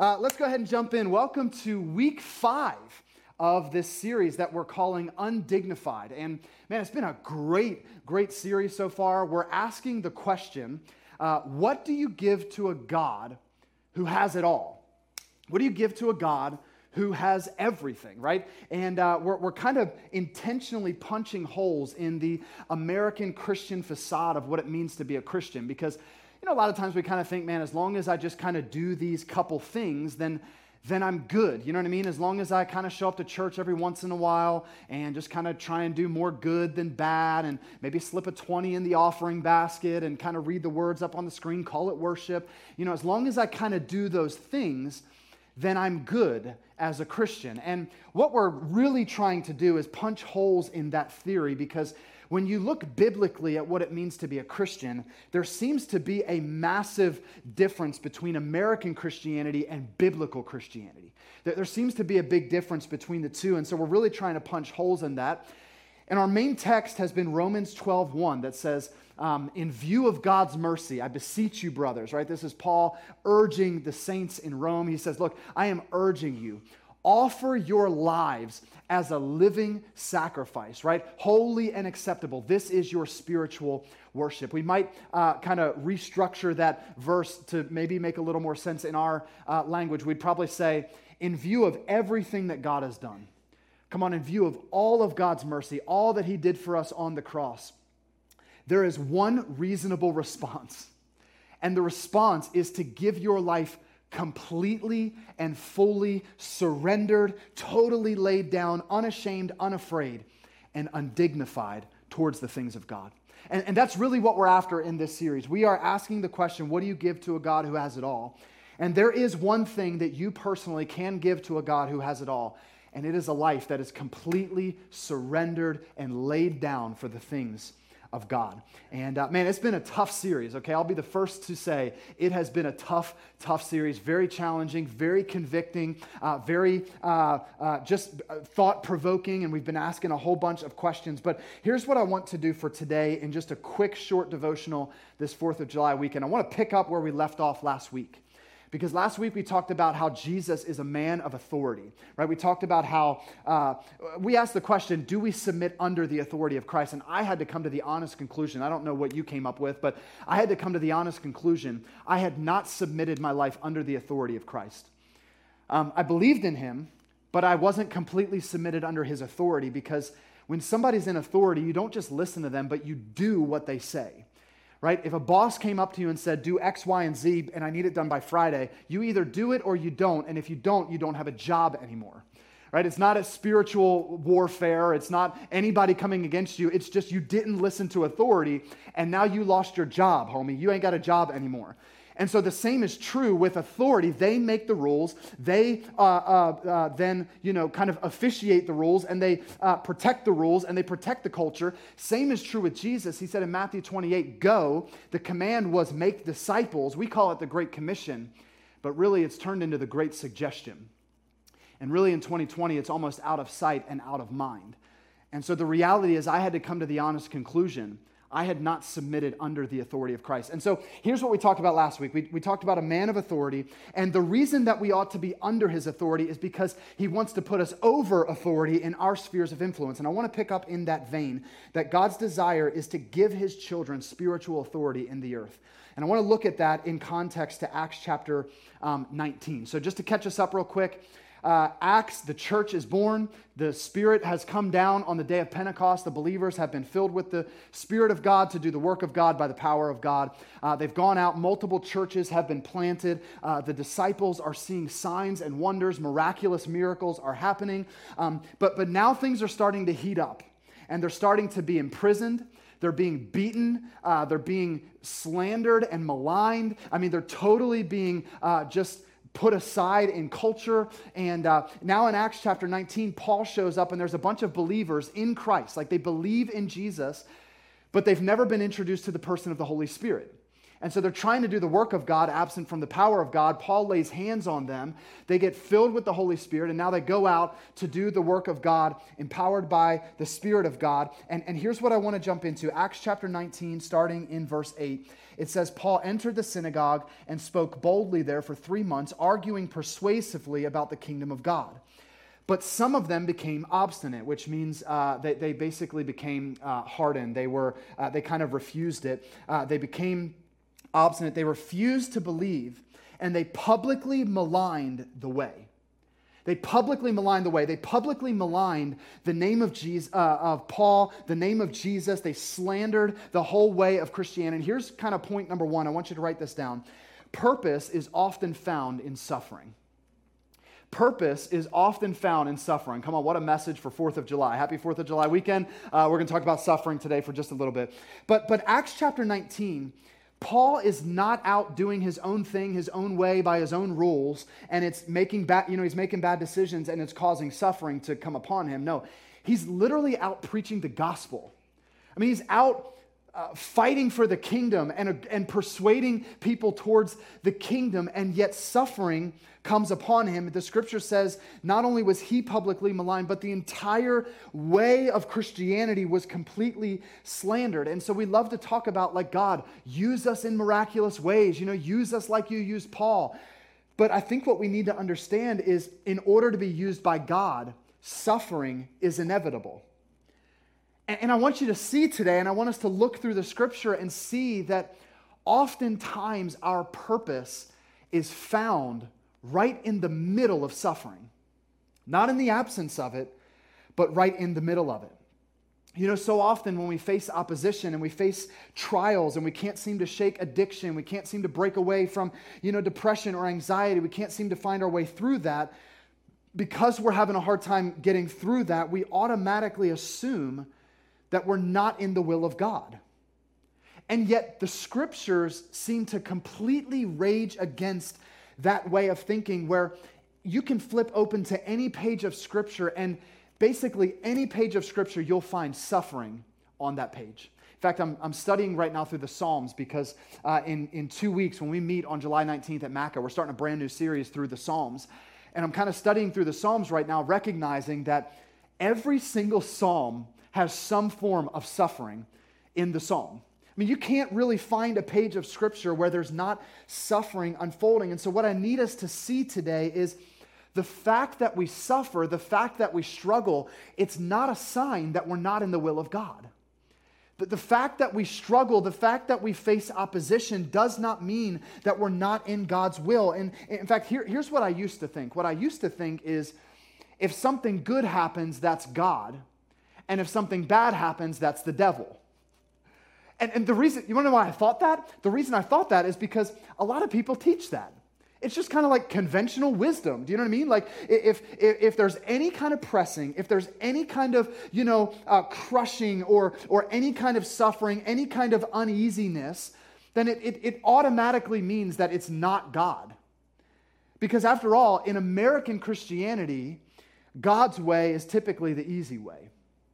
Let's go ahead and jump in. Welcome to week 5 of this series that we're calling Undignified. And man, it's been a great series so far. We're asking the question, what do you give to a God who has it all? What do you give to a God who has everything, right? And we're kind of intentionally punching holes in the American Christian facade of what it means to be a Christian, because a lot of times we kind of think, man, as long as I just kind of do these couple things, then I'm good. You know what I mean? As long as I kind of show up to church every once in a while and just kind of try and do more good than bad and maybe slip a 20 in the offering basket and kind of read the words up on the screen, call it worship. As long as I kind of do those things, then I'm good as a Christian. And what we're really trying to do is punch holes in that theory, because when you look biblically at what it means to be a Christian, there seems to be a massive difference between American Christianity and biblical Christianity. There seems to be a big difference between the two, and so we're really trying to punch holes in that. And our main text has been Romans 12:1 that says, in view of God's mercy, I beseech you, brothers, right? This is Paul urging the saints in Rome. He says, look, I am urging you, offer your lives as a living sacrifice, right? Holy and acceptable. This is your spiritual worship. We might kind of restructure that verse to maybe make a little more sense in our language. We'd probably say, in view of everything that God has done, come on, in view of all of God's mercy, all that he did for us on the cross, there is one reasonable response. And the response is to give your life completely and fully surrendered, totally laid down, unashamed, unafraid, and undignified towards the things of God. And that's really what we're after in this series. We are asking the question, what do you give to a God who has it all? And there is one thing that you personally can give to a God who has it all, and it is a life that is completely surrendered and laid down for the things of God. And man, it's been a tough series, okay? I'll be the first to say it has been a tough series, very challenging, very convicting, very just thought-provoking, and we've been asking a whole bunch of questions. But here's what I want to do for today in just a quick, short devotional this 4th of July weekend. I want to pick up where we left off last week. Because last week we talked about how Jesus is a man of authority, right? We talked about how we asked the question, do we submit under the authority of Christ? And I had to come to the honest conclusion. I don't know what you came up with, but I had to come to the honest conclusion. I had not submitted my life under the authority of Christ. I believed in him, but I wasn't completely submitted under his authority, because when somebody's in authority, you don't just listen to them, but you do what they say. Right? If a boss came up to you and said, do X, Y, and Z, and I need it done by Friday, you either do it or you don't, and if you don't have a job anymore. Right? It's not a spiritual warfare. It's not anybody coming against you. It's just you didn't listen to authority, and now you lost your job, homie. You ain't got a job anymore. And so the same is true with authority. They make the rules. They then, kind of officiate the rules, and they protect the rules, and they protect the culture. Same is true with Jesus. He said in Matthew 28, go. The command was make disciples. We call it the Great Commission, but really it's turned into the Great Suggestion. And really in 2020, it's almost out of sight and out of mind. And so the reality is I had to come to the honest conclusion. I had not submitted under the authority of Christ. And so here's what we talked about last week. We talked about a man of authority, and the reason that we ought to be under his authority is because he wants to put us over authority in our spheres of influence. And I want to pick up in that vein that God's desire is to give his children spiritual authority in the earth. And I want to look at that in context to Acts chapter 19. So just to catch us up real quick, Acts, the church is born. The Spirit has come down on the day of Pentecost. The believers have been filled with the Spirit of God to do the work of God by the power of God. They've gone out. Multiple churches have been planted. The disciples are seeing signs and wonders. Miraculous miracles are happening. But now things are starting to heat up, and they're starting to be imprisoned. They're being beaten. They're being slandered and maligned. I mean, they're totally being just put aside in culture. And now in Acts chapter 19, Paul shows up, and there's a bunch of believers in Christ. Like, they believe in Jesus, but they've never been introduced to the person of the Holy Spirit. And so they're trying to do the work of God absent from the power of God. Paul lays hands on them. They get filled with the Holy Spirit, and now they go out to do the work of God, empowered by the Spirit of God. And here's what I want to jump into. Acts chapter 19, starting in verse 8. It says, Paul entered the synagogue and spoke boldly there for 3 months, arguing persuasively about the kingdom of God. But some of them became obstinate, which means they basically became hardened. They kind of refused it. They became obstinate. They refused to believe, and they publicly maligned the way. They publicly maligned the way. They publicly maligned the name of Jesus, of Paul, the name of Jesus. They slandered the whole way of Christianity. Here's kind of point number one. I want you to write this down. Purpose is often found in suffering. Purpose is often found in suffering. Come on, what a message for 4th of July. Happy 4th of July weekend. We're going to talk about suffering today for just a little bit. But Acts chapter 19, Paul is not out doing his own thing, his own way, by his own rules, and it's making he's making bad decisions and it's causing suffering to come upon him. No, he's literally out preaching the gospel. I mean, he's out fighting for the kingdom and persuading people towards the kingdom, and yet suffering comes upon him. The scripture says not only was he publicly maligned, but the entire way of Christianity was completely slandered. And so we love to talk about, like, God, use us in miraculous ways, use us like you used Paul. But I think what we need to understand is, in order to be used by God, suffering is inevitable. And I want you to see today, and I want us to look through the scripture and see that oftentimes our purpose is found right in the middle of suffering. Not in the absence of it, but right in the middle of it. So often when we face opposition and we face trials and we can't seem to shake addiction, we can't seem to break away from, depression or anxiety, we can't seem to find our way through that, because we're having a hard time getting through that, we automatically assume that we're not in the will of God. And yet the scriptures seem to completely rage against that way of thinking, where you can flip open to any page of scripture, and basically any page of scripture, you'll find suffering on that page. In fact, I'm studying right now through the Psalms, because in 2 weeks when we meet on July 19th at Maca, we're starting a brand new series through the Psalms. And I'm kind of studying through the Psalms right now, recognizing that every single psalm has some form of suffering in the psalm. I mean, you can't really find a page of scripture where there's not suffering unfolding. And so what I need us to see today is the fact that we suffer, the fact that we struggle, it's not a sign that we're not in the will of God. The fact that we struggle, the fact that we face opposition does not mean that we're not in God's will. And in fact, here's what I used to think. What I used to think is, if something good happens, that's God. And if something bad happens, that's the devil. And the reason, you want to know why I thought that? The reason I thought that is because a lot of people teach that. It's just kind of like conventional wisdom. Do you know what I mean? Like, if there's any kind of pressing, if there's any kind of, crushing or any kind of suffering, any kind of uneasiness, then it automatically means that it's not God. Because after all, in American Christianity, God's way is typically the easy way.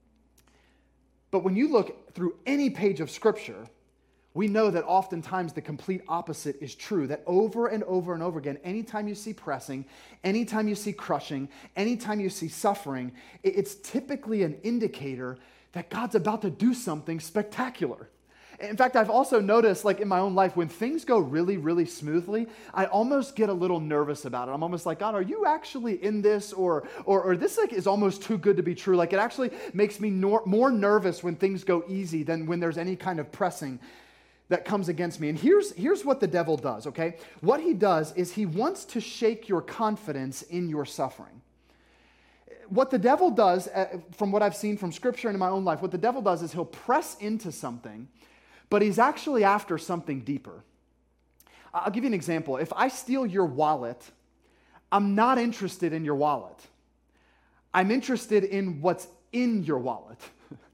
But when you look through any page of Scripture, we know that oftentimes the complete opposite is true, that over and over and over again, anytime you see pressing, anytime you see crushing, anytime you see suffering, it's typically an indicator that God's about to do something spectacular. In fact, I've also noticed, like in my own life, when things go really, really smoothly, I almost get a little nervous about it. I'm almost like, God, are you actually in this? Or this is almost too good to be true. Like, it actually makes me more nervous when things go easy than when there's any kind of pressing that comes against me. And here's what the devil does, okay? What he does is he wants to shake your confidence in your suffering. What the devil does, from what I've seen from Scripture and in my own life, what the devil does is he'll press into something, but he's actually after something deeper. I'll give you an example. If I steal your wallet, I'm not interested in your wallet. I'm interested in what's in your wallet.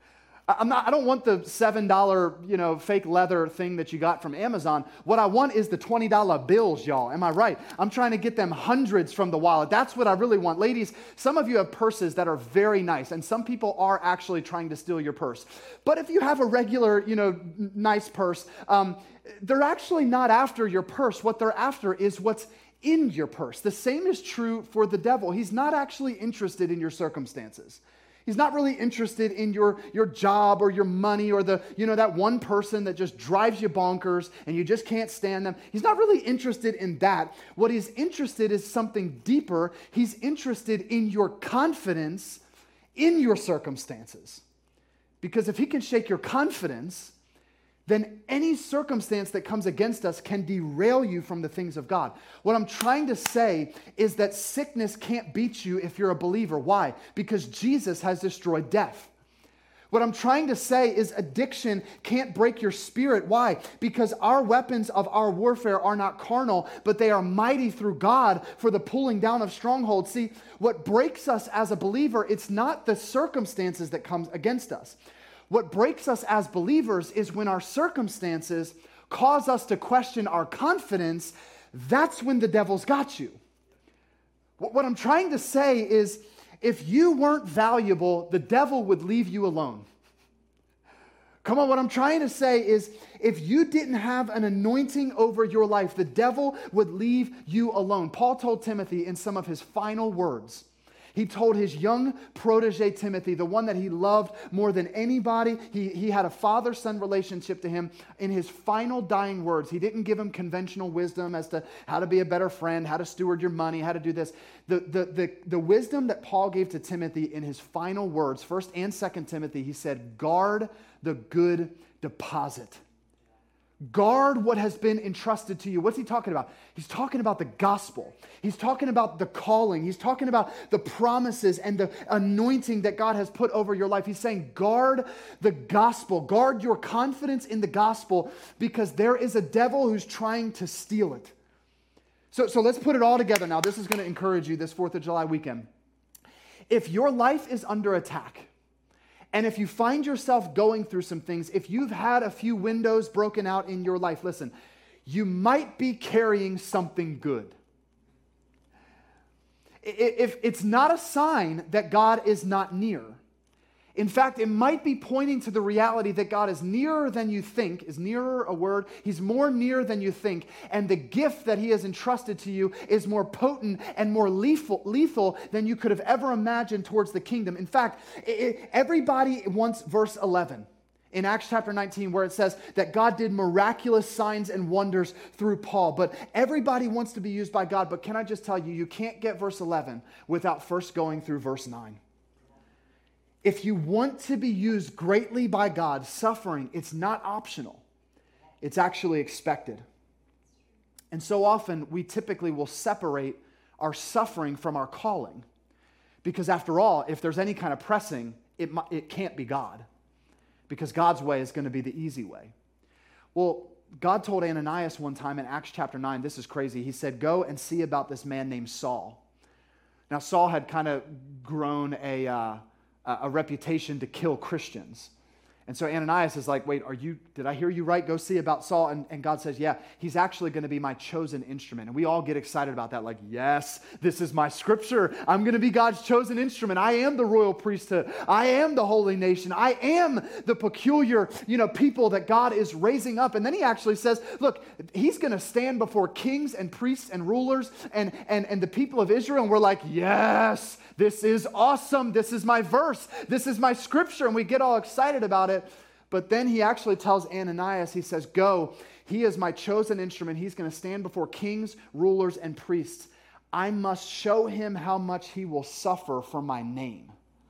I don't want the $7, fake leather thing that you got from Amazon. What I want is the $20 bills, y'all. Am I right? I'm trying to get them hundreds from the wallet. That's what I really want. Ladies, some of you have purses that are very nice, and some people are actually trying to steal your purse. But if you have a regular, nice purse, they're actually not after your purse. What they're after is what's in your purse. The same is true for the devil. He's not actually interested in your circumstances. He's not really interested in your job or your money or that one person that just drives you bonkers and you just can't stand them. He's not really interested in that. What he's interested in is something deeper. He's interested in your confidence in your circumstances. Because if he can shake your confidence, then any circumstance that comes against us can derail you from the things of God. What I'm trying to say is that sickness can't beat you if you're a believer. Why? Because Jesus has destroyed death. What I'm trying to say is addiction can't break your spirit. Why? Because our weapons of our warfare are not carnal, but they are mighty through God for the pulling down of strongholds. See, what breaks us as a believer, it's not the circumstances that come against us. What breaks us as believers is when our circumstances cause us to question our confidence. That's when the devil's got you. What I'm trying to say is, if you weren't valuable, the devil would leave you alone. Come on, what I'm trying to say is, if you didn't have an anointing over your life, the devil would leave you alone. Paul told Timothy in some of his final words, he told his young protege Timothy, the one that he loved more than anybody, he had a father-son relationship to him. In his final dying words, he didn't give him conventional wisdom as to how to be a better friend, how to steward your money, how to do this. The wisdom that Paul gave to Timothy in his final words, 1 and 2 Timothy, he said, guard the good deposit. Guard what has been entrusted to you. What's he talking about? He's talking about the gospel. He's talking about the calling. He's talking about the promises and the anointing that God has put over your life. He's saying, guard the gospel. Guard your confidence in the gospel, because there is a devil who's trying to steal it. So let's put it all together now. This is going to encourage you this 4th of July weekend. If your life is under attack, and if you find yourself going through some things, if you've had a few windows broken out in your life, listen, you might be carrying something good. If it's not a sign that God is not near. In fact, it might be pointing to the reality that God is nearer than you think. Is nearer a word? He's more near than you think. And the gift that he has entrusted to you is more potent and more lethal than you could have ever imagined towards the kingdom. In fact, everybody wants verse 11 in Acts chapter 19, where it says that God did miraculous signs and wonders through Paul. But everybody wants to be used by God. But can I just tell you, you can't get verse 11 without first going through verse 9. If you want to be used greatly by God, suffering, it's not optional. It's actually expected. And so often, we typically will separate our suffering from our calling. Because after all, if there's any kind of pressing, it can't be God. Because God's way is going to be the easy way. Well, God told Ananias one time in Acts chapter 9, this is crazy. He said, go and see about this man named Saul. Now, Saul had kind of grown a reputation to kill Christians. And so Ananias is like, wait, did I hear you right? Go see about Saul. And God says, yeah, he's actually going to be my chosen instrument. And we all get excited about that. Like, yes, this is my scripture. I'm going to be God's chosen instrument. I am the royal priesthood. I am the holy nation. I am the peculiar, people that God is raising up. And then he actually says, look, he's going to stand before kings and priests and rulers and the people of Israel. And we're like, yes, this is awesome. This is my verse. This is my scripture. And we get all excited about it. But then he actually tells Ananias, he says, go, he is my chosen instrument. He's going to stand before kings, rulers, and priests. I must show him how much he will suffer for my name.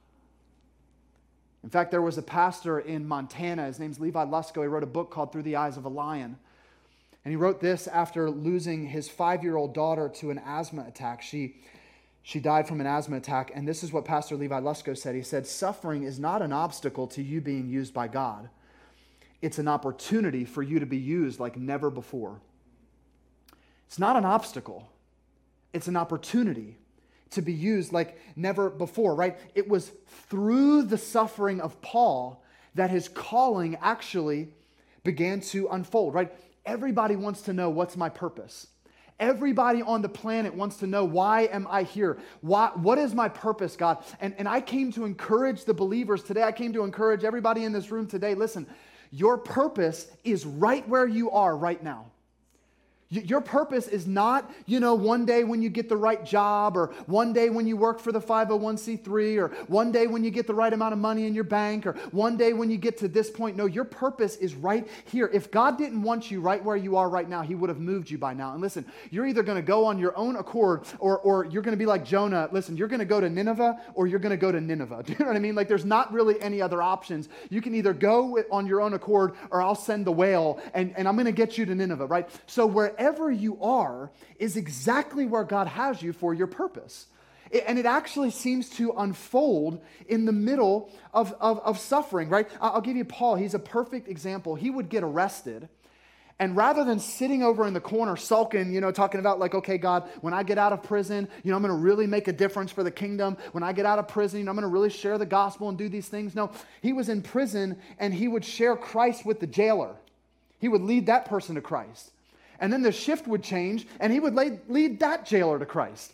In fact, there was a pastor in Montana. His name's Levi Lusko. He wrote a book called Through the Eyes of a Lion. And he wrote this after losing his 5-year-old daughter to an asthma attack. She died from an asthma attack, and this is what Pastor Levi Lusko said. He said, suffering is not an obstacle to you being used by God. It's an opportunity for you to be used like never before. It's not an obstacle. It's an opportunity to be used like never before, right? It was through the suffering of Paul that his calling actually began to unfold, right? Everybody wants to know, what's my purpose? Everybody on the planet wants to know, why am I here? What is my purpose, God? And I came to encourage the believers today. I came to encourage everybody in this room today. Listen, your purpose is right where you are right now. Your purpose is not, one day when you get the right job, or one day when you work for the 501c3, or one day when you get the right amount of money in your bank, or one day when you get to this point. No, your purpose is right here. If God didn't want you right where you are right now, he would have moved you by now. And listen, you're either going to go on your own accord, or you're going to be like Jonah. Listen, you're going to go to Nineveh, or you're going to go to Nineveh. Do you know what I mean? Like, there's not really any other options. You can either go on your own accord, or I'll send the whale, and I'm going to get you to Nineveh, right? So wherever you are is exactly where God has you for your purpose. And it actually seems to unfold in the middle of suffering, right? I'll give you Paul. He's a perfect example. He would get arrested, and rather than sitting over in the corner sulking, talking about like, okay, God, when I get out of prison, I'm going to really make a difference for the kingdom. When I get out of prison, I'm going to really share the gospel and do these things. No, he was in prison, and he would share Christ with the jailer. He would lead that person to Christ. And then the shift would change, and he would lead that jailer to Christ.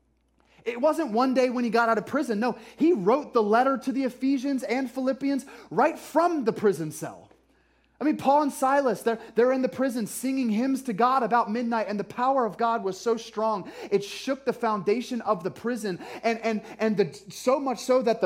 It wasn't one day when he got out of prison. No, he wrote the letter to the Ephesians and Philippians right from the prison cell. I mean, Paul and Silas, they're in the prison singing hymns to God about midnight, and the power of God was so strong, it shook the foundation of the prison, and so much so that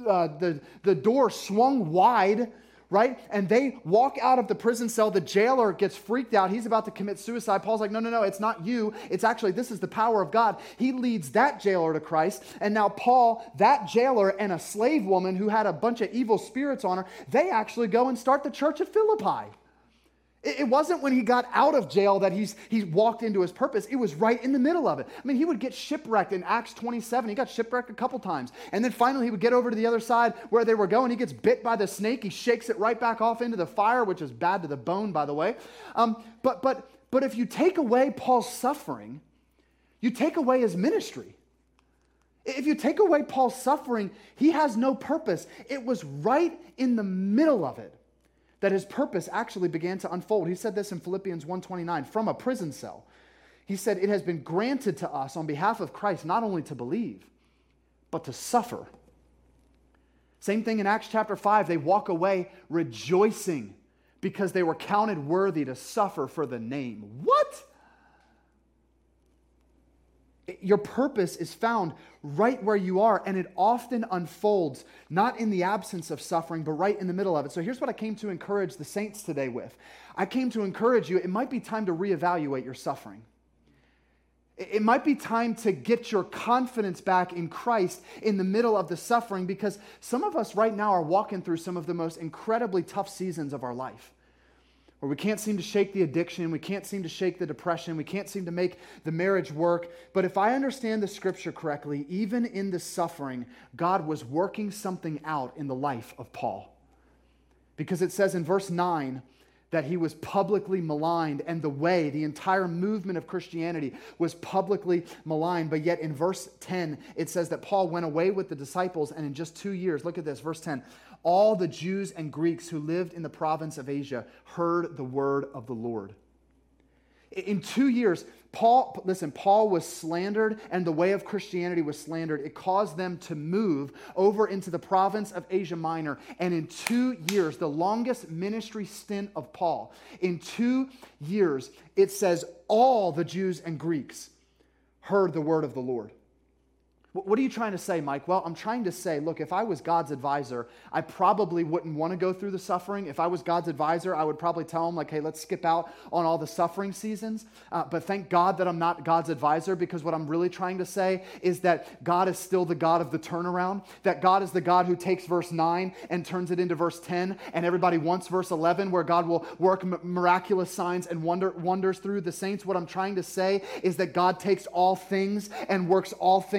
the door swung wide, right? And they walk out of the prison cell. The jailer gets freaked out. He's about to commit suicide. Paul's like, no, it's not you. It's actually, this is the power of God. He leads that jailer to Christ. And now Paul, that jailer, and a slave woman who had a bunch of evil spirits on her, they actually go and start the church at Philippi. It wasn't when he got out of jail that he walked into his purpose. It was right in the middle of it. I mean, he would get shipwrecked in Acts 27. He got shipwrecked a couple times. And then finally he would get over to the other side where they were going. He gets bit by the snake. He shakes it right back off into the fire, which is bad to the bone, by the way. But if you take away Paul's suffering, you take away his ministry. If you take away Paul's suffering, he has no purpose. It was right in the middle of it that his purpose actually began to unfold. He said this in Philippians 1:29, from a prison cell. He said, it has been granted to us on behalf of Christ not only to believe, but to suffer. Same thing in Acts chapter 5. They walk away rejoicing because they were counted worthy to suffer for the name. What? Your purpose is found right where you are, and it often unfolds not in the absence of suffering, but right in the middle of it. So here's what I came to encourage the saints today with. I came to encourage you, it might be time to reevaluate your suffering. It might be time to get your confidence back in Christ in the middle of the suffering, because some of us right now are walking through some of the most incredibly tough seasons of our life, where we can't seem to shake the addiction, we can't seem to shake the depression, we can't seem to make the marriage work. But if I understand the scripture correctly, even in the suffering, God was working something out in the life of Paul. Because it says in verse 9 that he was publicly maligned, and the entire movement of Christianity was publicly maligned. But yet in verse 10, it says that Paul went away with the disciples, and in just 2 years, look at this, verse 10, all the Jews and Greeks who lived in the province of Asia heard the word of the Lord. In 2 years, Paul was slandered, and the way of Christianity was slandered. It caused them to move over into the province of Asia Minor. And in 2 years, the longest ministry stint of Paul, in 2 years, it says all the Jews and Greeks heard the word of the Lord. What are you trying to say, Mike? Well, I'm trying to say, look, if I was God's advisor, I probably wouldn't want to go through the suffering. If I was God's advisor, I would probably tell him, like, hey, let's skip out on all the suffering seasons. But thank God that I'm not God's advisor, because what I'm really trying to say is that God is still the God of the turnaround, that God is the God who takes verse 9 and turns it into verse 10, and everybody wants verse 11, where God will work miraculous signs and wonders through the saints. What I'm trying to say is that God takes all things and works all things together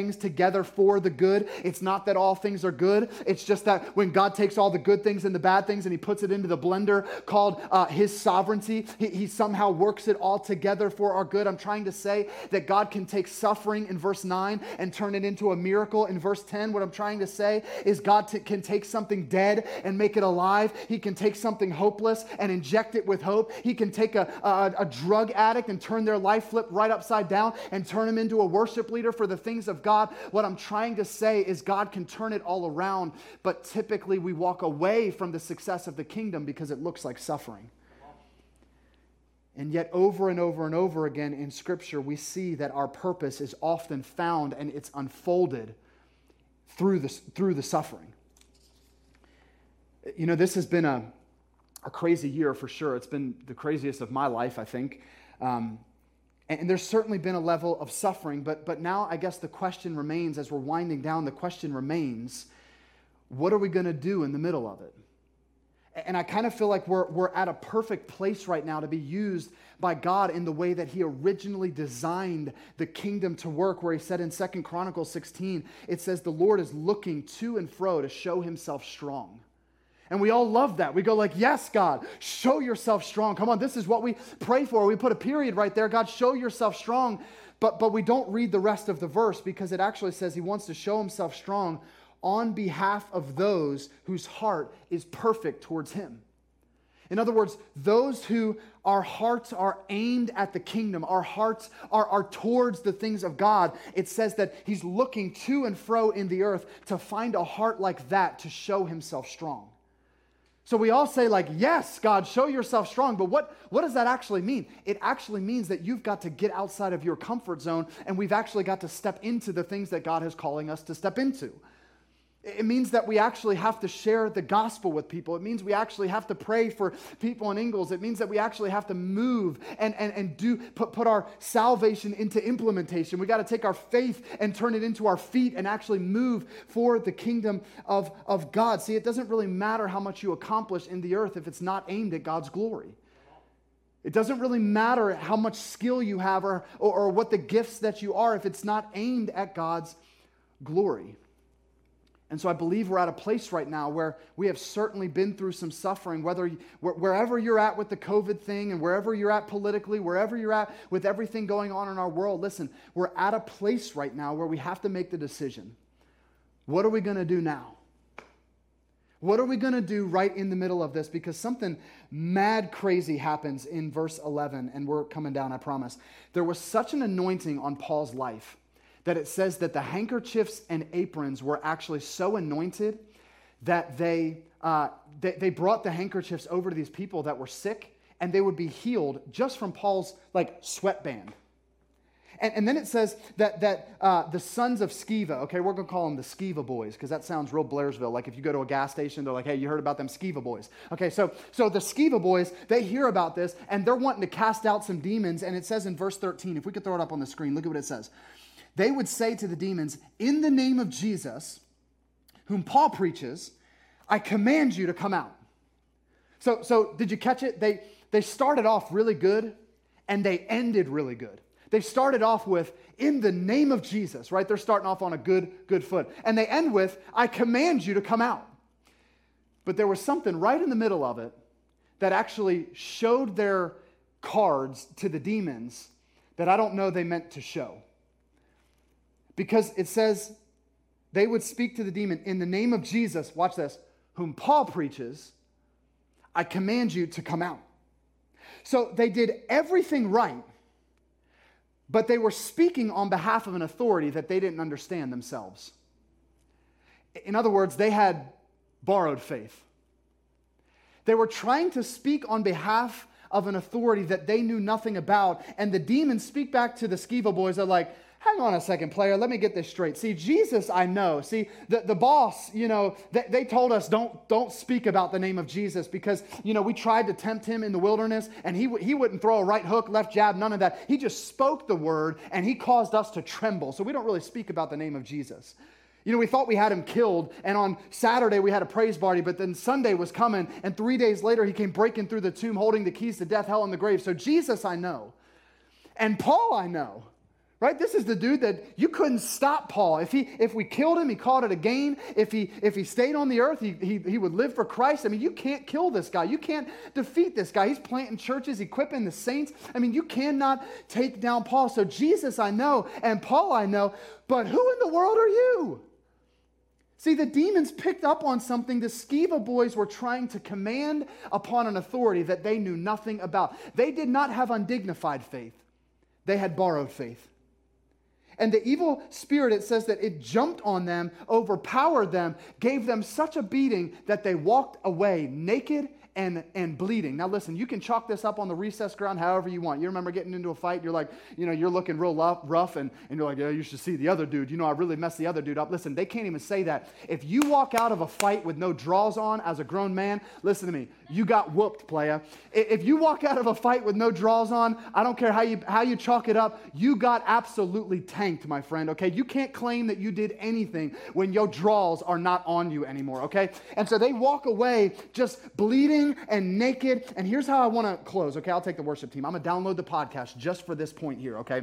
together for the good. It's not that all things are good. It's just that when God takes all the good things and the bad things and he puts it into the blender called his sovereignty, he somehow works it all together for our good. I'm trying to say that God can take suffering in verse 9 and turn it into a miracle in verse 10. What I'm trying to say is God can take something dead and make it alive. He can take something hopeless and inject it with hope. He can take a drug addict and turn their life flip right upside down and turn them into a worship leader for the things of God. What I'm trying to say is God can turn it all around, but typically we walk away from the success of the kingdom because it looks like suffering. And yet over and over and over again in Scripture, we see that our purpose is often found and it's unfolded through the suffering. You know, this has been a crazy year for sure. It's been the craziest of my life, I think. And there's certainly been a level of suffering, but now I guess the question remains, as we're winding down, the question remains, what are we going to do in the middle of it? And I kind of feel like we're at a perfect place right now to be used by God in the way that he originally designed the kingdom to work, where he said in 2 Chronicles 16, it says, the Lord is looking to and fro to show himself strong. And we all love that. We go like, yes, God, show yourself strong. Come on, this is what we pray for. We put a period right there. God, show yourself strong. But we don't read the rest of the verse because it actually says he wants to show himself strong on behalf of those whose heart is perfect towards him. In other words, those who our hearts are aimed at the kingdom, our hearts are towards the things of God. It says that he's looking to and fro in the earth to find a heart like that to show himself strong. So we all say like, yes, God, show yourself strong. But what does that actually mean? It actually means that you've got to get outside of your comfort zone, and we've actually got to step into the things that God is calling us to step into. It means that we actually have to share the gospel with people. It means we actually have to pray for people in Ingalls. It means that we actually have to move and put our salvation into implementation. We got to take our faith and turn it into our feet and actually move for the kingdom of God. See, it doesn't really matter how much you accomplish in the earth if it's not aimed at God's glory. It doesn't really matter how much skill you have or what the gifts that you are if it's not aimed at God's glory. And so I believe we're at a place right now where we have certainly been through some suffering, wherever you're at with the COVID thing and wherever you're at politically, wherever you're at with everything going on in our world. Listen, we're at a place right now where we have to make the decision. What are we going to do now? What are we going to do right in the middle of this? Because something mad crazy happens in verse 11, and we're coming down, I promise. There was such an anointing on Paul's life that it says that the handkerchiefs and aprons were actually so anointed that they brought the handkerchiefs over to these people that were sick, and they would be healed just from Paul's sweatband. And then it says that the sons of Sceva, okay, we're going to call them the Sceva boys because that sounds real Blairsville. Like if you go to a gas station, they're like, hey, you heard about them Sceva boys. Okay, so the Sceva boys, they hear about this, and they're wanting to cast out some demons, and it says in verse 13, if we could throw it up on the screen, look at what it says. They would say to the demons, in the name of Jesus, whom Paul preaches, I command you to come out. So did you catch it? They started off really good, and they ended really good. They started off with, in the name of Jesus, right? They're starting off on a good foot. And they end with, I command you to come out. But there was something right in the middle of it that actually showed their cards to the demons that I don't know they meant to show. Because it says they would speak to the demon, in the name of Jesus, watch this, whom Paul preaches, I command you to come out. So they did everything right, but they were speaking on behalf of an authority that they didn't understand themselves. In other words, they had borrowed faith. They were trying to speak on behalf of an authority that they knew nothing about, and the demons speak back to the Sceva boys. They're like, hang on a second, player. Let me get this straight. See, Jesus, I know. See, the boss, they told us don't speak about the name of Jesus because, we tried to tempt him in the wilderness, and he wouldn't throw a right hook, left jab, none of that. He just spoke the word, and he caused us to tremble. So we don't really speak about the name of Jesus. We thought we had him killed, and on Saturday we had a praise party, but then Sunday was coming, and 3 days later he came breaking through the tomb holding the keys to death, hell, and the grave. So Jesus, I know. And Paul, I know. Right? This is the dude that you couldn't stop Paul. If we killed him, he called it a gain. If he stayed on the earth, he would live for Christ. I mean, you can't kill this guy. You can't defeat this guy. He's planting churches, equipping the saints. I mean, you cannot take down Paul. So Jesus I know, and Paul I know, but who in the world are you? See, the demons picked up on something the Sceva boys were trying to command upon an authority that they knew nothing about. They did not have undignified faith. They had borrowed faith. And the evil spirit, it says that it jumped on them, overpowered them, gave them such a beating that they walked away naked and bleeding. Now listen, you can chalk this up on the recess ground however you want. You remember getting into a fight, you're like, you're looking real rough, and you're like, yeah, you should see the other dude. I really messed the other dude up. Listen, they can't even say that. If you walk out of a fight with no draws on as a grown man, listen to me, you got whooped, playa. If you walk out of a fight with no draws on, I don't care how you chalk it up, you got absolutely tanked, my friend, okay? You can't claim that you did anything when your draws are not on you anymore, okay? And so they walk away just bleeding and naked. And here's how I want to close, okay? I'll take the worship team. I'm going to download the podcast just for this point here, okay?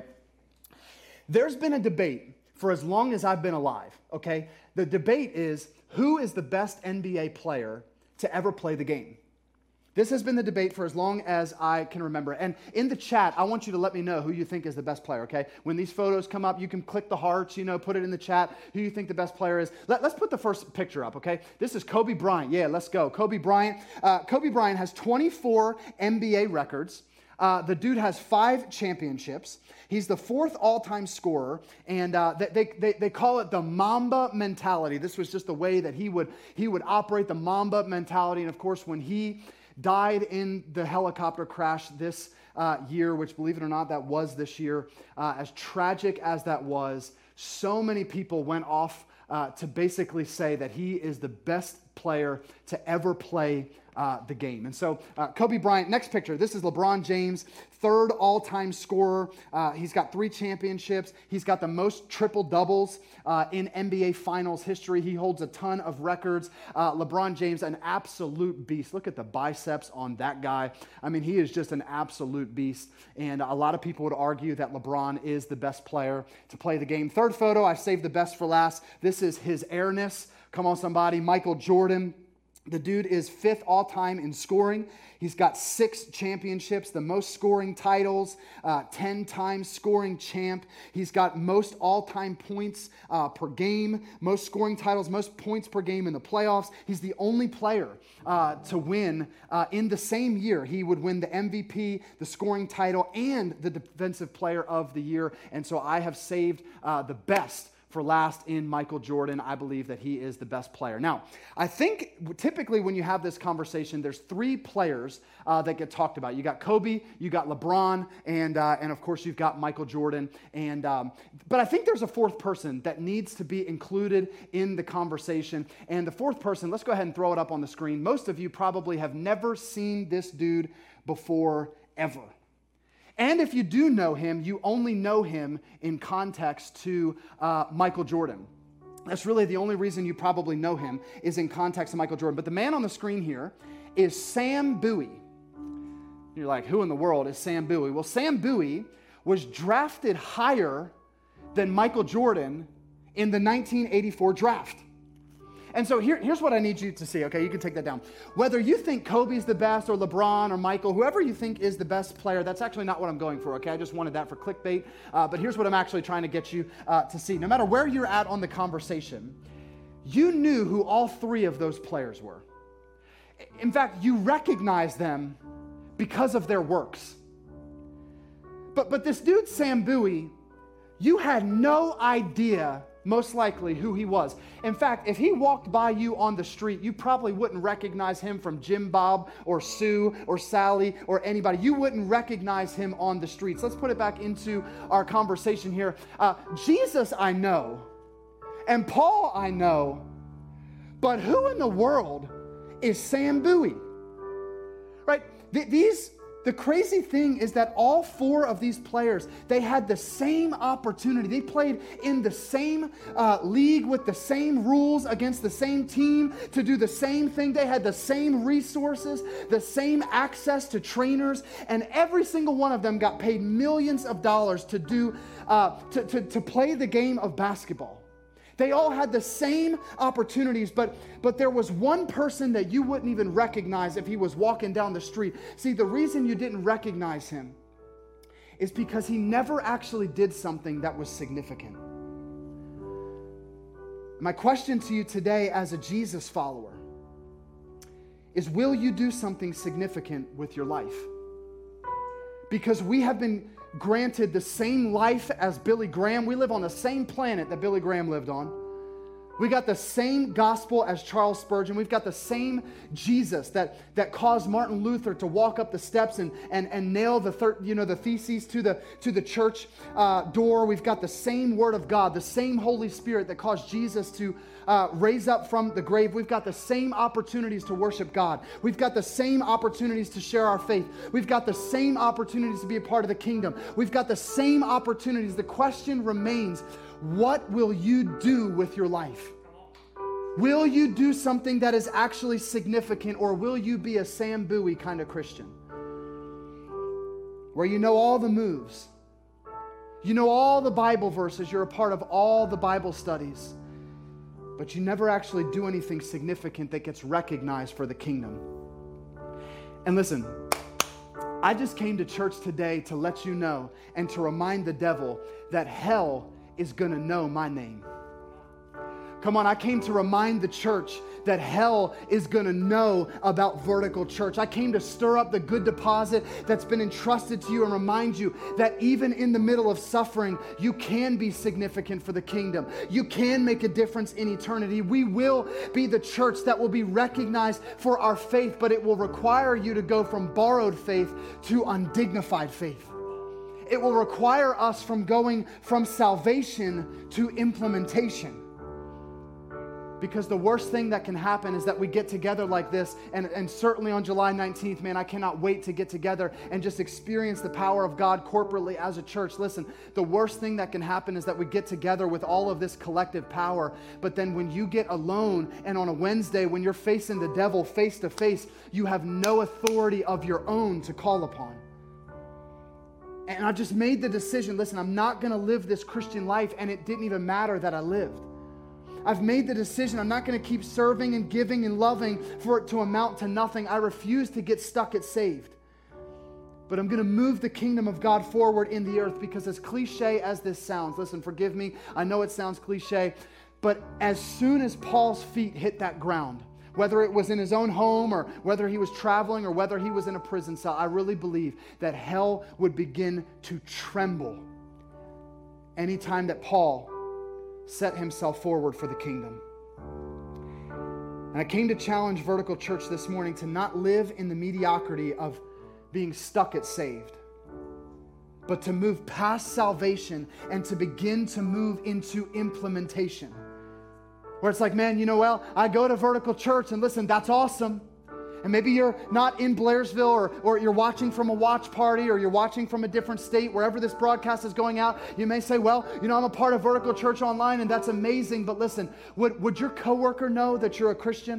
There's been a debate for as long as I've been alive, okay? The debate is, who is the best NBA player to ever play the game? This has been the debate for as long as I can remember. And in the chat, I want you to let me know who you think is the best player, okay? When these photos come up, you can click the hearts, put it in the chat, who you think the best player is. Let's put the first picture up, okay? This is Kobe Bryant. Yeah, let's go. Kobe Bryant. Kobe Bryant has 24 NBA records. The dude has 5 championships. He's the 4th all-time scorer, and they call it the Mamba mentality. This was just the way that he would operate, the Mamba mentality. And of course, when he died in the helicopter crash this year, which, believe it or not, that was this year, as tragic as that was, so many people went off to basically say that he is the best player to ever play the game. And so Kobe Bryant, next picture, this is LeBron James, 3rd all-time scorer. He's got 3 championships. He's got the most triple doubles in NBA Finals history. He holds a ton of records. LeBron James, an absolute beast. Look at the biceps on that guy. I mean, he is just an absolute beast. And a lot of people would argue that LeBron is the best player to play the game. 3rd photo, I saved the best for last. This is his airness. Come on, somebody. Michael Jordan. The dude is 5th all-time in scoring. He's got 6 championships, the most scoring titles, 10 times scoring champ. He's got most all-time points per game, most scoring titles, most points per game in the playoffs. He's the only player to win in the same year. He would win the MVP, the scoring title, and the Defensive Player of the Year. And so I have saved the best for last in Michael Jordan. I believe that he is the best player. Now, I think typically when you have this conversation, there's 3 players that get talked about. You got Kobe, you got LeBron, and of course you've got Michael Jordan. But I think there's a 4th person that needs to be included in the conversation. And the 4th person, let's go ahead and throw it up on the screen. Most of you probably have never seen this dude before, ever. And if you do know him, you only know him in context to Michael Jordan. That's really the only reason you probably know him, is in context to Michael Jordan. But the man on the screen here is Sam Bowie. You're like, who in the world is Sam Bowie? Well, Sam Bowie was drafted higher than Michael Jordan in the 1984 draft. And so here's what I need you to see, okay? You can take that down. Whether you think Kobe's the best, or LeBron, or Michael, whoever you think is the best player, that's actually not what I'm going for, okay? I just wanted that for clickbait. But here's what I'm actually trying to get you to see. No matter where you're at on the conversation, you knew who all 3 of those players were. In fact, you recognized them because of their works. But this dude, Sam Bowie, you had no idea most likely who he was. In fact, if he walked by you on the street, you probably wouldn't recognize him from Jim Bob or Sue or Sally or anybody. You wouldn't recognize him on the streets. Let's put it back into our conversation here. Jesus I know, and Paul I know, but who in the world is Sam Bowie? Right? These The crazy thing is that all four of these players, they had the same opportunity. They played in the same league with the same rules against the same team to do the same thing. They had the same resources, the same access to trainers, and every single one of them got paid millions of dollars to play the game of basketball. They all had the same opportunities, but there was one person that you wouldn't even recognize if he was walking down the street. See, the reason you didn't recognize him is because he never actually did something that was significant. My question to you today as a Jesus follower is, will you do something significant with your life? Because we have been granted the same life as Billy Graham. We live on the same planet that Billy Graham lived on. We got the same gospel as Charles Spurgeon. We've got the same Jesus that caused Martin Luther to walk up the steps and nail the theses to the church door. We've got the same Word of God, the same Holy Spirit that caused Jesus to raise up from the grave. We've got the same opportunities to worship God. We've got the same opportunities to share our faith. We've got the same opportunities to be a part of the kingdom. We've got the same opportunities. The question remains, what will you do with your life? Will you do something that is actually significant, or will you be a Sam Bowie kind of Christian? Where you know all the moves, you know all the Bible verses, you're a part of all the Bible studies, but you never actually do anything significant that gets recognized for the kingdom. And listen, I just came to church today to let you know and to remind the devil that hell is going to know my name. Come on, I came to remind the church that hell is going to know about Vertical Church. I came to stir up the good deposit that's been entrusted to you and remind you that even in the middle of suffering, you can be significant for the kingdom. You can make a difference in eternity. We will be the church that will be recognized for our faith, but it will require you to go from borrowed faith to undignified faith. It will require us from going from salvation to implementation. Because the worst thing that can happen is that we get together like this, and certainly on July 19th, man, I cannot wait to get together and just experience the power of God corporately as a church. Listen, the worst thing that can happen is that we get together with all of this collective power, but then when you get alone and on a Wednesday, when you're facing the devil face to face, you have no authority of your own to call upon. And I've just made the decision, listen, I'm not going to live this Christian life, and it didn't even matter that I lived. I've made the decision I'm not going to keep serving and giving and loving for it to amount to nothing. I refuse to get stuck at saved. But I'm going to move the kingdom of God forward in the earth, because as cliche as this sounds, listen, forgive me, I know it sounds cliche, but as soon as Paul's feet hit that ground, whether it was in his own home or whether he was traveling or whether he was in a prison cell, I really believe that hell would begin to tremble anytime that Paul set himself forward for the kingdom. And I came to challenge Vertical Church this morning to not live in the mediocrity of being stuck at saved, but to move past salvation and to begin to move into implementation. Where it's like, man, I go to Vertical Church, and listen, that's awesome. And maybe you're not in Blairsville, or you're watching from a watch party, or you're watching from a different state, wherever this broadcast is going out. You may say, well, I'm a part of Vertical Church Online, and that's amazing. But listen, would your coworker know that you're a Christian?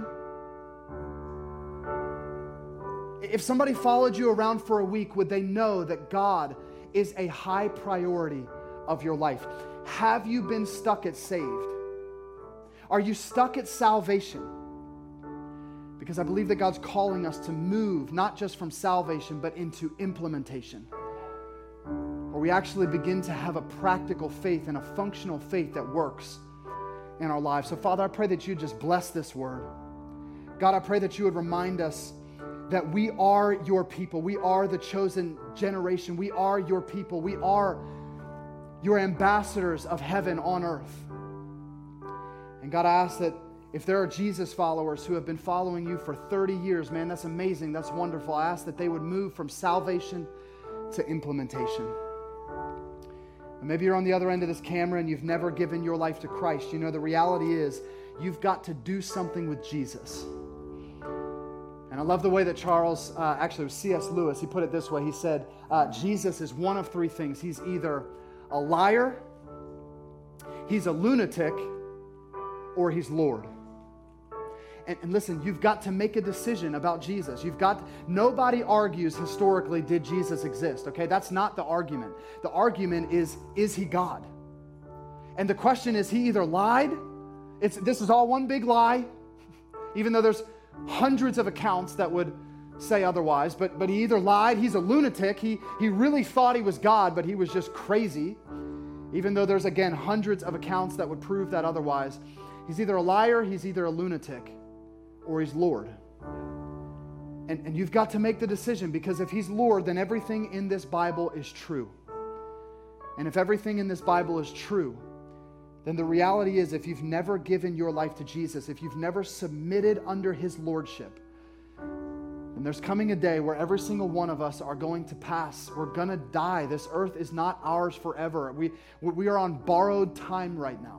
If somebody followed you around for a week, would they know that God is a high priority of your life? Have you been stuck at saved? Are you stuck at salvation? Because I believe that God's calling us to move not just from salvation, but into implementation, where we actually begin to have a practical faith and a functional faith that works in our lives. So Father, I pray that you just bless this word. God, I pray that you would remind us that we are your people. We are the chosen generation. We are your people. We are your ambassadors of heaven on earth. And God, I ask that if there are Jesus followers who have been following you for 30 years, man, that's amazing. That's wonderful. I ask that they would move from salvation to implementation. And maybe you're on the other end of this camera and you've never given your life to Christ. The reality is you've got to do something with Jesus. And I love the way that Charles, actually it was C.S. Lewis, he put it this way. He said, Jesus is one of three things. He's either a liar, he's a lunatic, or he's Lord. And listen, you've got to make a decision about Jesus. Nobody argues historically, did Jesus exist? Okay, that's not the argument. The argument is he God? And the question is, he either lied, this is all one big lie, even though there's hundreds of accounts that would say otherwise, but he either lied, he's a lunatic, he really thought he was God, but he was just crazy, even though there's, again, hundreds of accounts that would prove that otherwise. He's either a liar, he's either a lunatic, or he's Lord. And you've got to make the decision, because if he's Lord, then everything in this Bible is true. And if everything in this Bible is true, then the reality is, if you've never given your life to Jesus, if you've never submitted under his lordship, then there's coming a day where every single one of us are going to pass. We're going to die. This earth is not ours forever. We are on borrowed time right now.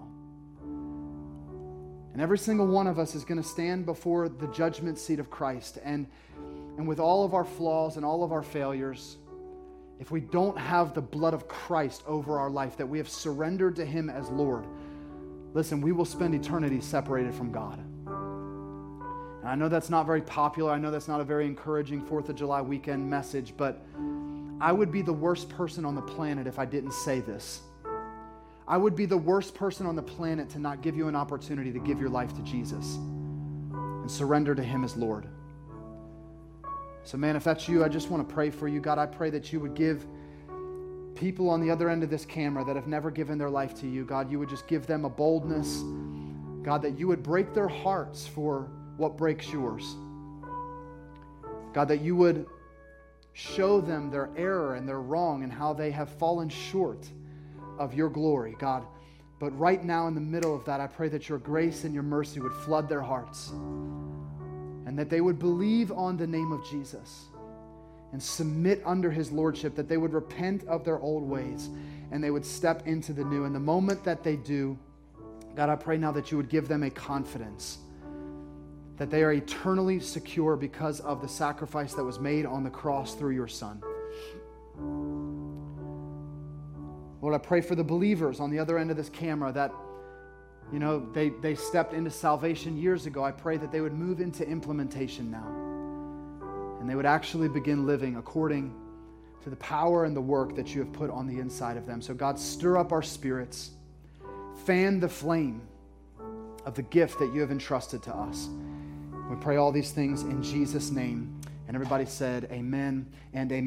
And every single one of us is going to stand before the judgment seat of Christ. And with all of our flaws and all of our failures, if we don't have the blood of Christ over our life, that we have surrendered to him as Lord, listen, we will spend eternity separated from God. And I know that's not very popular. I know that's not a very encouraging 4th of July weekend message, but I would be the worst person on the planet if I didn't say this. I would be the worst person on the planet to not give you an opportunity to give your life to Jesus and surrender to him as Lord. So man, if that's you, I just want to pray for you. God, I pray that you would give people on the other end of this camera that have never given their life to you, God, you would just give them a boldness. God, that you would break their hearts for what breaks yours. God, that you would show them their error and their wrong and how they have fallen short of your glory, God. But right now in the middle of that, I pray that your grace and your mercy would flood their hearts, and that they would believe on the name of Jesus and submit under his lordship, that they would repent of their old ways and they would step into the new. And the moment that they do, God, I pray now that you would give them a confidence that they are eternally secure because of the sacrifice that was made on the cross through your Son. Lord, I pray for the believers on the other end of this camera that, you know, they stepped into salvation years ago. I pray that they would move into implementation now, and they would actually begin living according to the power and the work that you have put on the inside of them. So God, stir up our spirits, fan the flame of the gift that you have entrusted to us. We pray all these things in Jesus' name. And everybody said amen and amen.